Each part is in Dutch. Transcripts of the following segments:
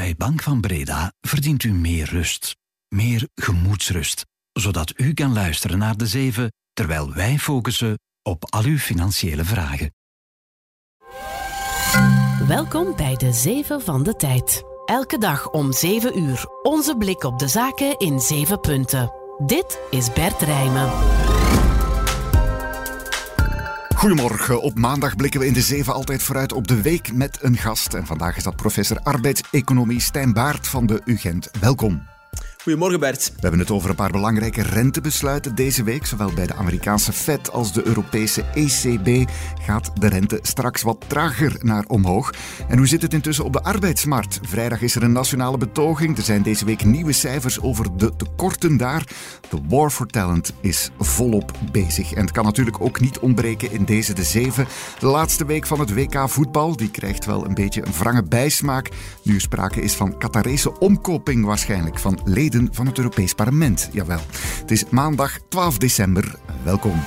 Bij Bank van Breda verdient u meer rust. Meer gemoedsrust. Zodat u kan luisteren naar de 7, terwijl wij focussen op al uw financiële vragen. Welkom bij de 7 van de tijd. Elke dag om 7 uur. Onze blik op de zaken in 7 punten. Dit is Bert Rijmen. Goedemorgen. Op maandag blikken we in de 7 altijd vooruit op de week met een gast. En vandaag is dat professor arbeidseconomie Stijn Baert van de UGent. Welkom. Goedemorgen Bert. We hebben het over een paar belangrijke rentebesluiten deze week. Zowel bij de Amerikaanse Fed als de Europese ECB gaat de rente straks wat trager naar omhoog. En hoe zit het intussen op de arbeidsmarkt? Vrijdag is er een nationale betoging. Er zijn deze week nieuwe cijfers over de tekorten daar. De war for talent is volop bezig. En het kan natuurlijk ook niet ontbreken in deze de 7. De laatste week van het WK voetbal. Die krijgt wel een beetje een wrange bijsmaak. Nu er sprake is van Qatarese omkoping waarschijnlijk van leden van het Europees Parlement. Jawel. Het is maandag 12 december. Welkom.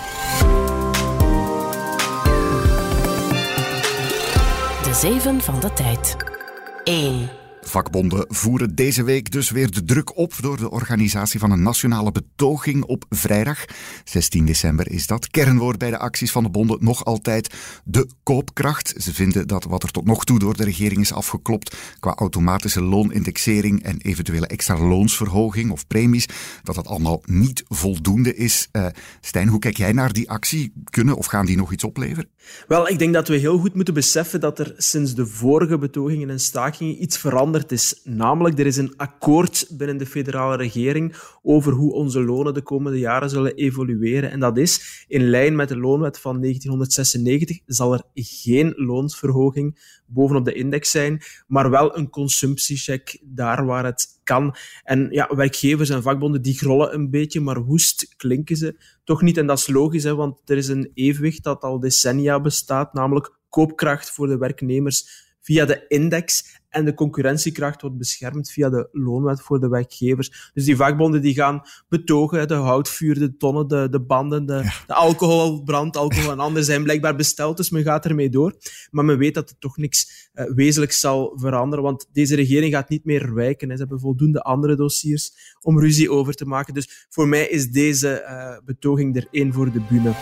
De 7 van de tijd. 1. Vakbonden voeren deze week dus weer de druk op door de organisatie van een nationale betoging op vrijdag. 16 december is dat. Kernwoord bij de acties van de bonden nog altijd de koopkracht. Ze vinden dat wat er tot nog toe door de regering is afgeklopt qua automatische loonindexering en eventuele extra loonsverhoging of premies, dat dat allemaal niet voldoende is. Stijn, hoe kijk jij naar die actie? Kunnen of gaan die nog iets opleveren? Wel, ik denk dat we heel goed moeten beseffen dat er sinds de vorige betogingen en stakingen iets veranderd is. Namelijk, er is een akkoord binnen de federale regering over hoe onze lonen de komende jaren zullen evolueren. En dat is, in lijn met de loonwet van 1996, zal er geen loonsverhoging bovenop de index zijn, maar wel een consumptiecheck daar waar het kan. En ja, werkgevers en vakbonden die grollen een beetje, maar woest klinken ze toch niet. En dat is logisch, hè, want er is een evenwicht dat al decennia bestaat, namelijk koopkracht voor de werknemers via de index en de concurrentiekracht wordt beschermd via de loonwet voor de werkgevers. Dus die vakbonden die gaan betogen, de houtvuur, de tonnen, de banden, de alcohol, brandalcohol en anderen zijn blijkbaar besteld, dus men gaat ermee door. Maar men weet dat er toch niks wezenlijks zal veranderen, want deze regering gaat niet meer wijken. Ze hebben voldoende andere dossiers om ruzie over te maken. Dus voor mij is deze betoging er één voor de bühne.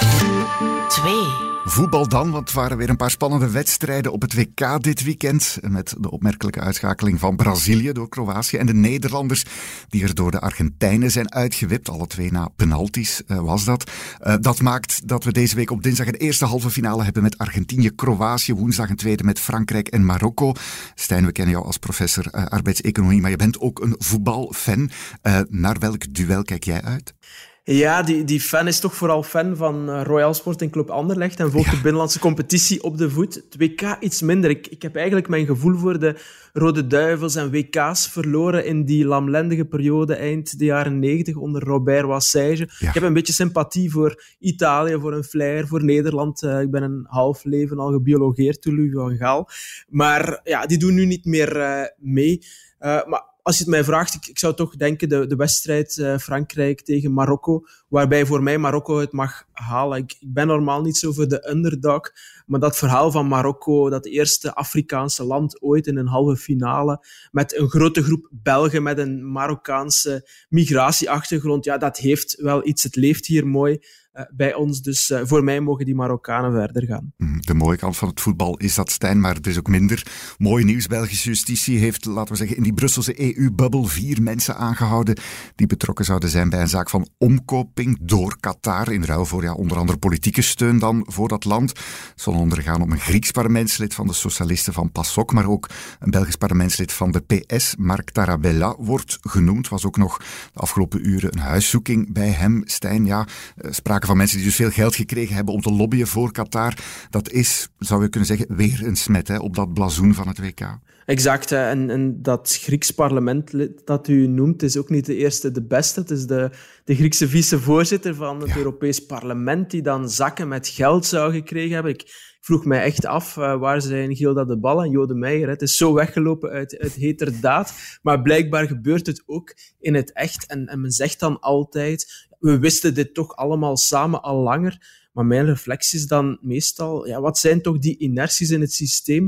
2. Voetbal dan, want het waren weer een paar spannende wedstrijden op het WK dit weekend. Met de opmerkelijke uitschakeling van Brazilië door Kroatië en de Nederlanders die er door de Argentijnen zijn uitgewipt. Alle twee na penalties was dat. Dat maakt dat we deze week op dinsdag een eerste halve finale hebben met Argentinië, Kroatië. Woensdag een tweede met Frankrijk en Marokko. Stijn, we kennen jou als professor arbeidseconomie, maar je bent ook een voetbalfan. Naar welk duel kijk jij uit? Ja, die fan is toch vooral fan van Royal Sport en Club Anderlecht en volgt de binnenlandse competitie op de voet. Het WK iets minder. Ik heb eigenlijk mijn gevoel voor de Rode Duivels en WK's verloren in die lamlendige periode eind de jaren 90 onder Robert Wassage. Ja. Ik heb een beetje sympathie voor Italië, voor een flair, voor Nederland. Ik ben een half leven al gebiologeerd door Louis van Gaal. Maar ja, die doen nu niet meer mee. Maar als je het mij vraagt, ik zou toch denken de wedstrijd Frankrijk tegen Marokko, waarbij voor mij Marokko het mag halen. Ik ben normaal niet zo voor de underdog, maar dat verhaal van Marokko, dat eerste Afrikaanse land ooit in een halve finale, met een grote groep Belgen met een Marokkaanse migratieachtergrond, ja, dat heeft wel iets. Het leeft hier mooi bij ons, dus voor mij mogen die Marokkanen verder gaan. De mooie kant van het voetbal is dat, Stijn, maar het is ook minder. Mooi nieuws, Belgische justitie heeft, laten we zeggen, in die Brusselse EU-bubbel 4 mensen aangehouden die betrokken zouden zijn bij een zaak van omkoping door Qatar, in ruil voor onder andere politieke steun dan voor dat land. Het zal ondergaan om een Grieks parlementslid van de socialisten van PASOK, maar ook een Belgisch parlementslid van de PS, Marc Tarabella, wordt genoemd. Was ook nog de afgelopen uren een huiszoeking bij hem. Stijn, ja, sprake van mensen die dus veel geld gekregen hebben om te lobbyen voor Qatar. Dat is, zou je kunnen zeggen, weer een smet op dat blazoen van het WK. Exact. En dat Grieks parlementlid dat u noemt, is ook niet de eerste, de beste. Het is de Griekse vicevoorzitter van het Europees Parlement die dan zakken met geld zou gekregen hebben. Ik vroeg mij echt af, waar zijn Gilda de Bal en Jode Meijer? Het is zo weggelopen uit heterdaad, maar blijkbaar gebeurt het ook in het echt. En men zegt dan altijd, we wisten dit toch allemaal samen al langer, maar mijn reflectie is dan meestal, wat zijn toch die inerties in het systeem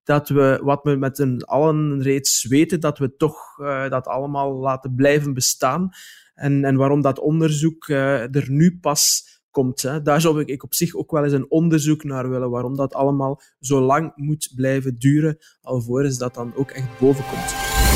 dat we, wat we met allen reeds weten, dat we toch dat allemaal laten blijven bestaan. En waarom dat onderzoek er nu pas komt. Hè. Daar zou ik op zich ook wel eens een onderzoek naar willen, waarom dat allemaal zo lang moet blijven duren, alvorens dat dan ook echt boven komt.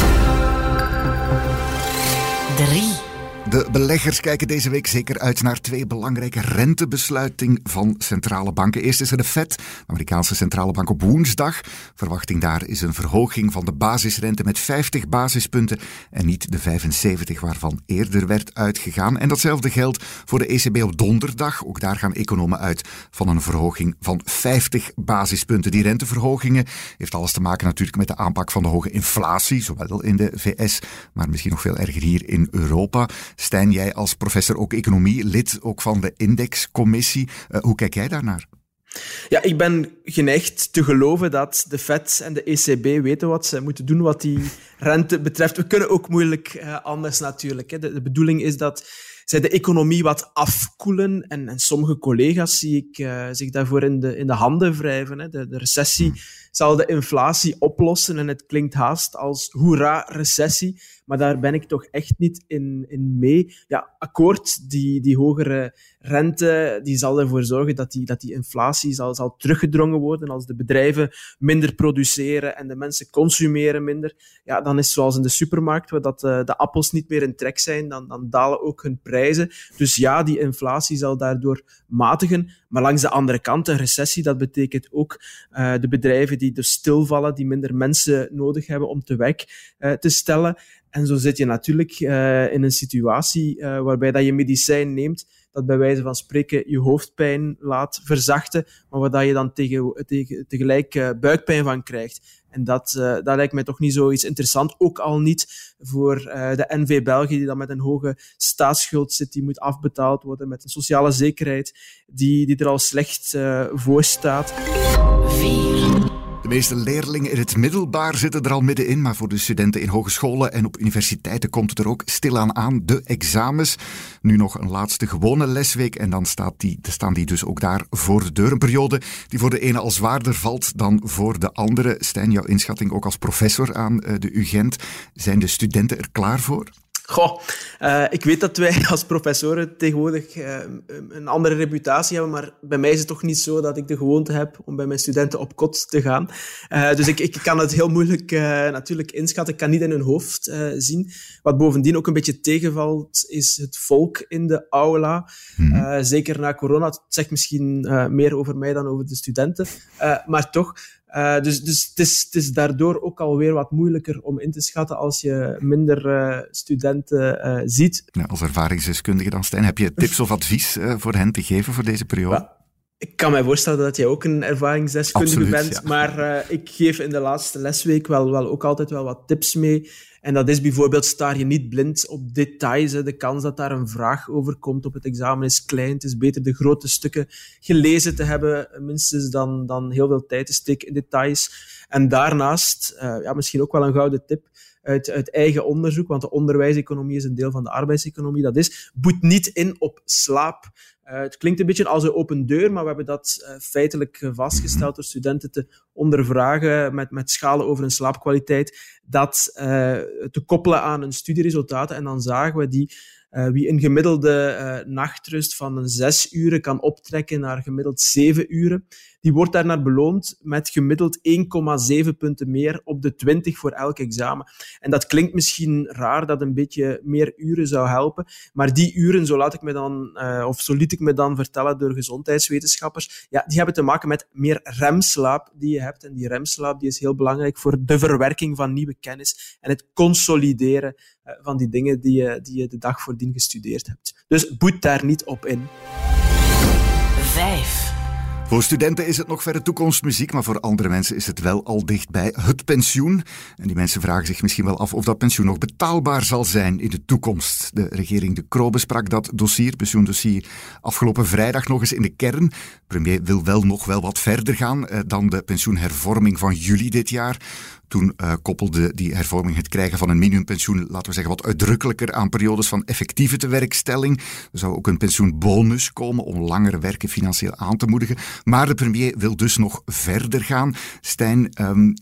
3. De beleggers kijken deze week zeker uit naar 2 belangrijke rentebesluitingen van centrale banken. Eerst is er de Fed, de Amerikaanse centrale bank, op woensdag. Verwachting daar is een verhoging van de basisrente met 50 basispunten en niet de 75 waarvan eerder werd uitgegaan. En datzelfde geldt voor de ECB op donderdag. Ook daar gaan economen uit van een verhoging van 50 basispunten. Die renteverhogingen heeft alles te maken natuurlijk met de aanpak van de hoge inflatie, zowel in de VS, maar misschien nog veel erger hier in Europa. Stijn, jij als professor ook economie, lid ook van de indexcommissie. Hoe kijk jij daarnaar? Ja, ik ben geneigd te geloven dat de Fed en de ECB weten wat ze moeten doen wat die rente betreft. We kunnen ook moeilijk anders natuurlijk. Hè. De bedoeling is dat zij de economie wat afkoelen. En sommige collega's zie ik zich daarvoor in de handen wrijven. Hè. De recessie zal de inflatie oplossen. En het klinkt haast als hoera recessie. Maar daar ben ik toch echt niet in mee. Ja, akkoord, die hogere rente, die zal ervoor zorgen dat die inflatie zal teruggedrongen worden. Als de bedrijven minder produceren en de mensen consumeren minder, ja, dan is het zoals in de supermarkt, waar dat de appels niet meer in trek zijn, dan dalen ook hun prijzen. Dus ja, die inflatie zal daardoor matigen. Maar langs de andere kant, een recessie, dat betekent ook de bedrijven die dus stilvallen, die minder mensen nodig hebben om te werk te stellen. En zo zit je natuurlijk in een situatie waarbij dat je medicijn neemt, dat bij wijze van spreken je hoofdpijn laat verzachten, maar waar dat je dan tegelijk buikpijn van krijgt. En dat lijkt mij toch niet zoiets interessant. Ook al niet voor de NV België, die dan met een hoge staatsschuld zit, die moet afbetaald worden, met een sociale zekerheid die er al slecht voor staat. 4. De meeste leerlingen in het middelbaar zitten er al middenin, maar voor de studenten in hogescholen en op universiteiten komt het er ook stilaan aan, de examens. Nu nog een laatste gewone lesweek en dan staan die dus ook daar voor de deur. Een periode die voor de ene al zwaarder valt dan voor de andere. Stijn, jouw inschatting ook als professor aan de UGent. Zijn de studenten er klaar voor? Goh, ik weet dat wij als professoren tegenwoordig een andere reputatie hebben, maar bij mij is het toch niet zo dat ik de gewoonte heb om bij mijn studenten op kot te gaan. Dus ik kan het heel moeilijk natuurlijk inschatten. Ik kan niet in hun hoofd zien. Wat bovendien ook een beetje tegenvalt, is het volk in de aula. Zeker na corona. Het zegt misschien meer over mij dan over de studenten. Maar toch... Dus het is daardoor ook alweer wat moeilijker om in te schatten als je minder studenten ziet. Ja, als ervaringsdeskundige dan, Stijn, heb je tips of advies voor hen te geven voor deze periode? Ja, ik kan mij voorstellen dat jij ook een ervaringsdeskundige bent, ja. Maar ik geef in de laatste lesweek wel ook altijd wel wat tips mee. En dat is bijvoorbeeld, staar je niet blind op details. Hè. De kans dat daar een vraag over komt op het examen is klein. Het is beter de grote stukken gelezen te hebben, minstens dan heel veel tijd te steken in details. En daarnaast, misschien ook wel een gouden tip, uit eigen onderzoek, want de onderwijseconomie is een deel van de arbeidseconomie, dat is, boet niet in op slaap. Het klinkt een beetje als een open deur, maar we hebben dat feitelijk vastgesteld door studenten te ondervragen met schalen over hun slaapkwaliteit, dat te koppelen aan hun studieresultaten. En dan zagen we wie een gemiddelde nachtrust van 6 uren kan optrekken naar gemiddeld 7 uren, die wordt daarnaar beloond met gemiddeld 1,7 punten meer op de 20 voor elk examen. En dat klinkt misschien raar, dat een beetje meer uren zou helpen, maar die uren, zo liet ik me dan vertellen door gezondheidswetenschappers, ja, die hebben te maken met meer remslaap die je hebt. En die remslaap die is heel belangrijk voor de verwerking van nieuwe kennis en het consolideren van die dingen die je de dag voordien gestudeerd hebt. Dus boet daar niet op in. 5. Voor studenten is het nog verre toekomstmuziek, maar voor andere mensen is het wel al dichtbij. Het pensioen. En die mensen vragen zich misschien wel af of dat pensioen nog betaalbaar zal zijn in de toekomst. De regering De Croo besprak dat pensioendossier, afgelopen vrijdag nog eens in de kern. De premier wil wel nog wel wat verder gaan dan de pensioenhervorming van juli dit jaar. Toen koppelde die hervorming het krijgen van een minimumpensioen, laten we zeggen, wat uitdrukkelijker aan periodes van effectieve tewerkstelling. Er zou ook een pensioenbonus komen om langer werken financieel aan te moedigen. Maar de premier wil dus nog verder gaan. Stijn,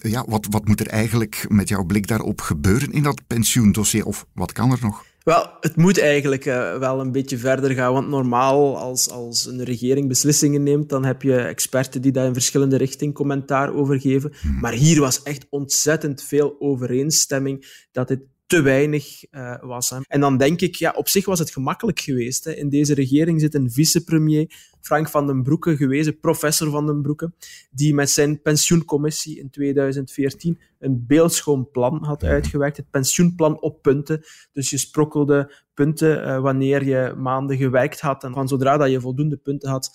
wat moet er eigenlijk met jouw blik daarop gebeuren in dat pensioendossier? Of wat kan er nog? Wel, het moet eigenlijk wel een beetje verder gaan, want normaal als een regering beslissingen neemt, dan heb je experten die daar in verschillende richtingen commentaar over geven. Maar hier was echt ontzettend veel overeenstemming dat dit te weinig was. En dan denk ik, op zich was het gemakkelijk geweest. Hè. In deze regering zit een vicepremier, Frank van den Broeke, gewezen professor van den Broeke, die met zijn pensioencommissie in 2014 een beeldschoon plan had uitgewerkt. Het pensioenplan op punten. Dus je sprokkelde punten wanneer je maanden gewerkt had. En van zodra dat je voldoende punten had,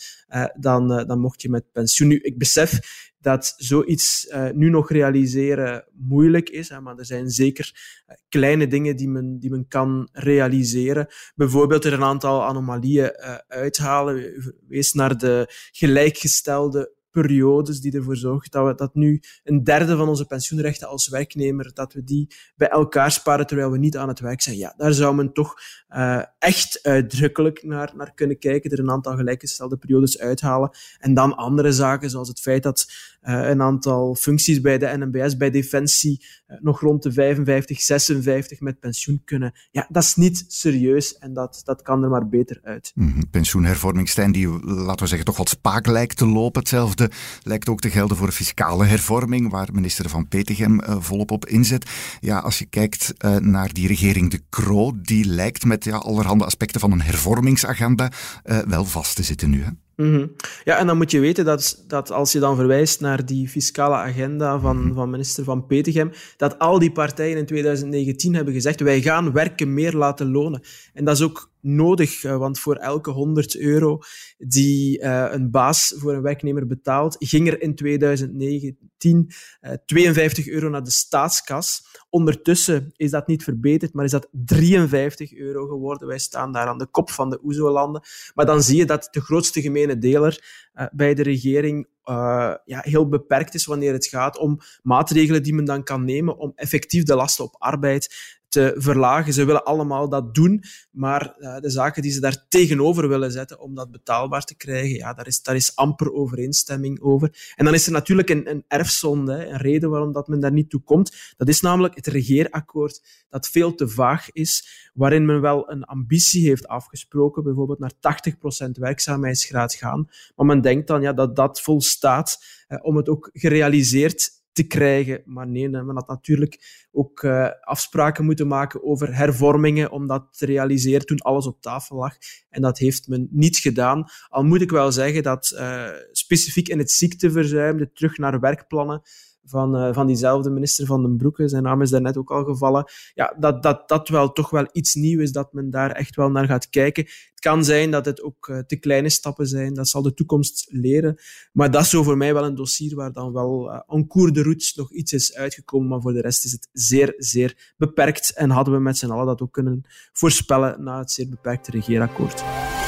dan mocht je met pensioen. Nu, ik besef dat zoiets nu nog realiseren moeilijk is, maar er zijn zeker kleine dingen die men kan realiseren. Bijvoorbeeld er een aantal anomalieën uithalen. Wees naar de gelijkgestelde periodes die ervoor zorgen dat nu een derde van onze pensioenrechten als werknemer, dat we die bij elkaar sparen terwijl we niet aan het werk zijn. Ja, daar zou men toch echt uitdrukkelijk naar kunnen kijken, er een aantal gelijkgestelde periodes uithalen. En dan andere zaken, zoals het feit dat een aantal functies bij de NMBS, bij Defensie, nog rond de 55, 56 met pensioen kunnen. Ja, dat is niet serieus en dat kan er maar beter uit. Pensioenhervorming, Stijn, die, laten we zeggen, toch wat spaak lijkt te lopen. Hetzelfde lijkt ook te gelden voor fiscale hervorming, waar minister Van Petegem volop op inzet. Ja, als je kijkt naar die regering De Croo, die lijkt met allerhande aspecten van een hervormingsagenda wel vast te zitten nu, hè? Ja, en dan moet je weten dat als je dan verwijst naar die fiscale agenda van minister Van Petegem, dat al die partijen in 2019 hebben gezegd, wij gaan werken meer laten lonen. En dat is ook nodig, want voor elke €100 die een baas voor een werknemer betaalt, ging er in 2019 €52 naar de staatskas. Ondertussen is dat niet verbeterd, maar is dat €53 geworden. Wij staan daar aan de kop van de OESO-landen. Maar dan zie je dat de grootste gemene deler bij de regering heel beperkt is wanneer het gaat om maatregelen die men dan kan nemen om effectief de lasten op arbeid te verlagen. Ze willen allemaal dat doen, maar de zaken die ze daar tegenover willen zetten om dat betaalbaar te krijgen, daar is amper overeenstemming over. En dan is er natuurlijk een erfzonde, een reden waarom dat men daar niet toe komt. Dat is namelijk het regeerakkoord dat veel te vaag is, waarin men wel een ambitie heeft afgesproken, bijvoorbeeld naar 80% werkzaamheidsgraad gaan, maar men denkt dan dat volstaat om het ook gerealiseerd te krijgen. Maar nee, men had natuurlijk ook afspraken moeten maken over hervormingen om dat te realiseren toen alles op tafel lag. En dat heeft men niet gedaan. Al moet ik wel zeggen dat specifiek in het ziekteverzuim, de terug naar werkplannen van diezelfde minister Van den Broeke, zijn naam is daarnet ook al gevallen, dat wel toch wel iets nieuws is, dat men daar echt wel naar gaat kijken. Het kan zijn dat het ook te kleine stappen zijn, dat zal de toekomst leren, maar dat is zo voor mij wel een dossier waar dan wel en cours de route nog iets is uitgekomen, maar voor de rest is het zeer, zeer beperkt en hadden we met z'n allen dat ook kunnen voorspellen na het zeer beperkte regeerakkoord.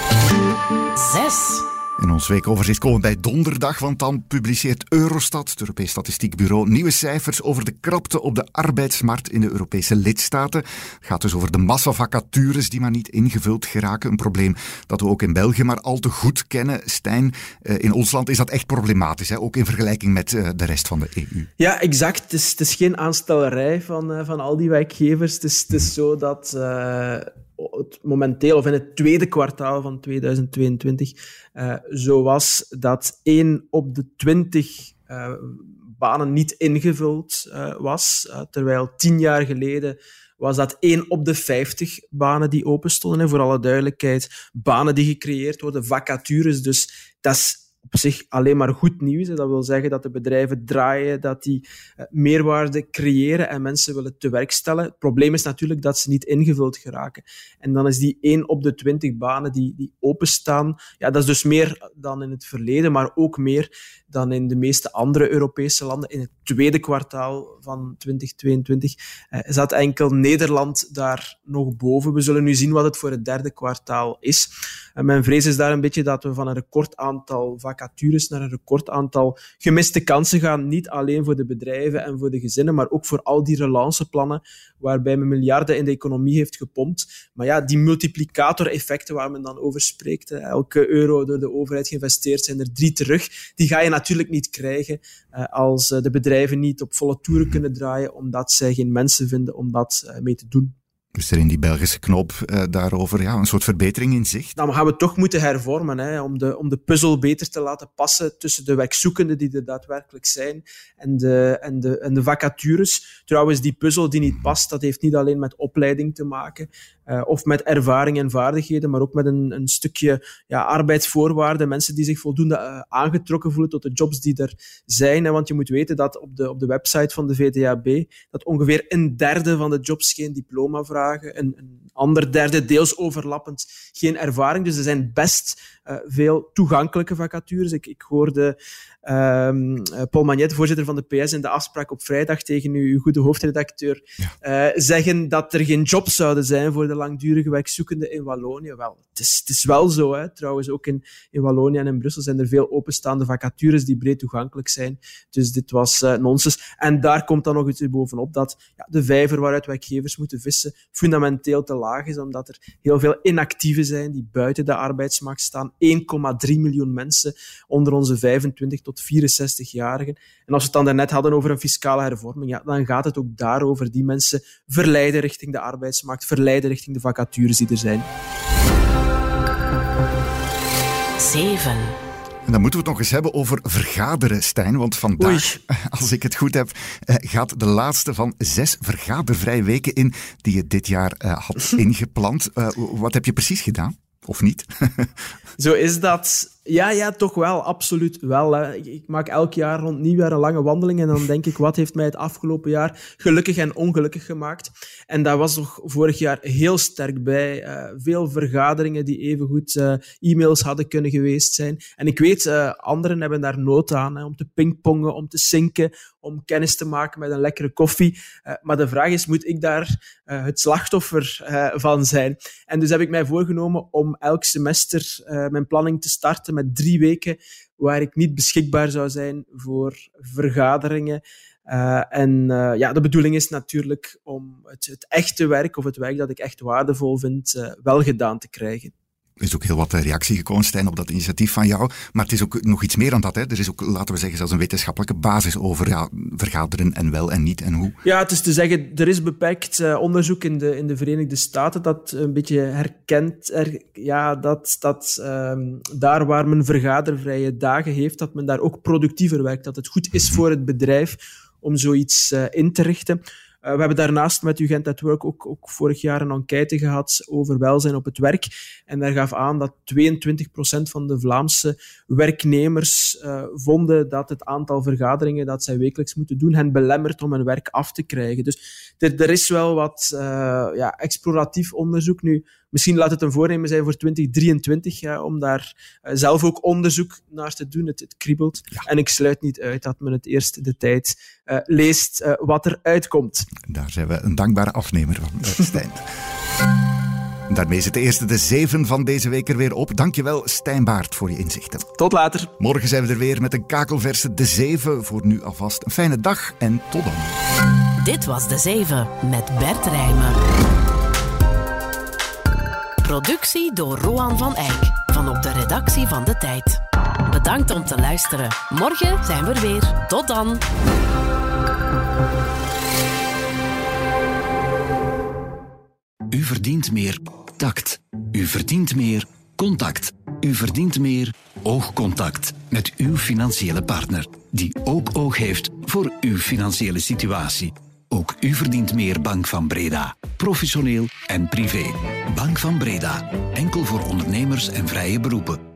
6. In ons weekoverzicht komen we bij donderdag, want dan publiceert Eurostat, het Europees Statistiekbureau, nieuwe cijfers over de krapte op de arbeidsmarkt in de Europese lidstaten. Het gaat dus over de massavacatures die maar niet ingevuld geraken. Een probleem dat we ook in België maar al te goed kennen. Stijn, in ons land is dat echt problematisch, hè? Ook in vergelijking met de rest van de EU. Ja, exact. Het is geen aanstellerij van al die werkgevers. Het is zo dat het momenteel, of in het tweede kwartaal van 2022, zo was dat 1 op de 20 banen niet ingevuld was. Terwijl 10 jaar geleden was dat 1 op de 50 banen die open stonden. En voor alle duidelijkheid, banen die gecreëerd worden, vacatures. Dus dat is op zich alleen maar goed nieuws. Dat wil zeggen dat de bedrijven draaien, dat die meerwaarde creëren en mensen willen te werk stellen. Het probleem is natuurlijk dat ze niet ingevuld geraken. En dan is die 1 op de 20 banen die openstaan, dat is dus meer dan in het verleden, maar ook meer dan in de meeste andere Europese landen. In het tweede kwartaal van 2022 zat enkel Nederland daar nog boven. We zullen nu zien wat het voor het derde kwartaal is. Mijn vrees is daar een beetje dat we van een recordaantal vacatures vacatures, naar een recordaantal gemiste kansen gaan. Niet alleen voor de bedrijven en voor de gezinnen, maar ook voor al die relanceplannen waarbij men miljarden in de economie heeft gepompt. Maar ja, die multiplicator-effecten waar men dan over spreekt, elke euro door de overheid geïnvesteerd, zijn er 3 terug. Die ga je natuurlijk niet krijgen als de bedrijven niet op volle toeren kunnen draaien, omdat zij geen mensen vinden om dat mee te doen. Is er in die Belgische knoop daarover een soort verbetering in zicht? Dan gaan we toch moeten hervormen om de puzzel beter te laten passen tussen de werkzoekenden die er daadwerkelijk zijn en de vacatures. Trouwens, die puzzel die niet past, dat heeft niet alleen met opleiding te maken of met ervaring en vaardigheden, maar ook met een stukje arbeidsvoorwaarden. Mensen die zich voldoende aangetrokken voelen tot de jobs die er zijn. Want je moet weten dat op de website van de VDAB dat ongeveer 1/3 van de jobs geen diploma vragen. Een ander derde, deels overlappend, geen ervaring. Dus er zijn best veel toegankelijke vacatures. Ik hoorde Paul Magnet, voorzitter van de PS, in de afspraak op vrijdag tegen uw goede hoofdredacteur zeggen dat er geen jobs zouden zijn voor de langdurige werkzoekenden in Wallonië. Wel, het is wel zo. Hè. Trouwens, ook in Wallonië en in Brussel zijn er veel openstaande vacatures die breed toegankelijk zijn. Dus dit was nonsens. En daar komt dan nog iets bovenop dat de vijver waaruit werkgevers moeten vissen fundamenteel te laag is, omdat er heel veel inactieven zijn die buiten de arbeidsmarkt staan. 1,3 miljoen mensen onder onze 25 tot 64-jarigen. En als we het dan daarnet hadden over een fiscale hervorming, dan gaat het ook daarover die mensen verleiden richting de arbeidsmarkt, verleiden richting de vacatures die er zijn. 7. En dan moeten we het nog eens hebben over vergaderen, Stijn. Want vandaag, als ik het goed heb, gaat de laatste van 6 vergadervrije weken in die je dit jaar had ingepland. Wat heb je precies gedaan? Of niet? Zo is dat. Ja, toch wel. Absoluut wel. Hè. Ik maak elk jaar rond nieuwjaar een lange wandeling en dan denk ik, wat heeft mij het afgelopen jaar gelukkig en ongelukkig gemaakt? En dat was toch vorig jaar heel sterk bij. Veel vergaderingen die evengoed e-mails hadden kunnen geweest zijn. En ik weet, anderen hebben daar nood aan, om te pingpongen, om te zinken, om kennis te maken met een lekkere koffie. Maar de vraag is, moet ik daar het slachtoffer van zijn? En dus heb ik mij voorgenomen om elk semester mijn planning te starten met 3 weken waar ik niet beschikbaar zou zijn voor vergaderingen. De bedoeling is natuurlijk om het echte werk of het werk dat ik echt waardevol vind wel gedaan te krijgen. Er is ook heel wat reactie gekomen, Stijn, op dat initiatief van jou. Maar het is ook nog iets meer dan dat. Hè. Er is ook, laten we zeggen, zelfs een wetenschappelijke basis over vergaderen en wel en niet en hoe. Ja, het is te zeggen, er is beperkt onderzoek in de Verenigde Staten dat een beetje herkent dat daar waar men vergadervrije dagen heeft, dat men daar ook productiever werkt. Dat het goed is voor het bedrijf om zoiets in te richten. We hebben daarnaast met UGent at Work ook vorig jaar een enquête gehad over welzijn op het werk. En daar gaf aan dat 22% van de Vlaamse werknemers vonden dat het aantal vergaderingen dat zij wekelijks moeten doen hen belemmert om hun werk af te krijgen. Dus er is wel wat exploratief onderzoek. Nu, misschien laat het een voornemen zijn voor 2023 om daar zelf ook onderzoek naar te doen. Het kriebelt. Ja. En ik sluit niet uit dat men het eerst de tijd leest wat er uitkomt. Daar zijn we een dankbare afnemer van, Stijn. Daarmee zit de eerste de 7 van deze week er weer op. Dankjewel, Stijn Baert, voor je inzichten. Tot later. Morgen zijn we er weer met een kakelverse de 7. Voor nu alvast een fijne dag en tot dan. Dit was de 7 met Bert Rijmen. Productie door Roan van Eyck van op de redactie van De Tijd. Bedankt om te luisteren. Morgen zijn we er weer. Tot dan. U verdient meer tact. U verdient meer contact. U verdient meer oogcontact met uw financiële partner, die ook oog heeft voor uw financiële situatie. Ook u verdient meer Bank van Breda. Professioneel en privé. Bank van Breda. Enkel voor ondernemers en vrije beroepen.